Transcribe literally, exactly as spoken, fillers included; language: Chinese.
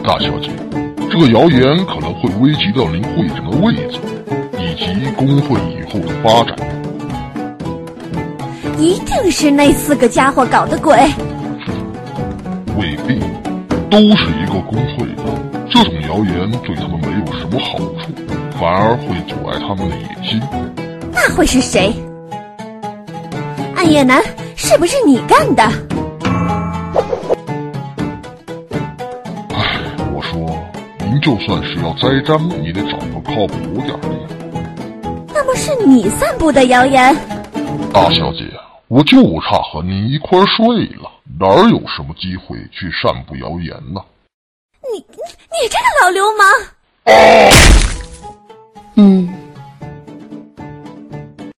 大小姐，这个谣言可能会危及到您会长的位子，以及工会以后的发展。 一定是那四个家伙搞的鬼。 未必，都是一个工会的，这种谣言对他们没有什么好处，反而会阻碍他们的野心。 那会是谁？暗夜男，是不是你干的？ 唉，我说，您就算是要栽赃，也得找个靠谱点的呀。 那么是你散布的谣言？ 大小姐，我就差和您一块睡了，哪儿有什么机会去散布谣言呢？ 你你你这个老流氓！ 啊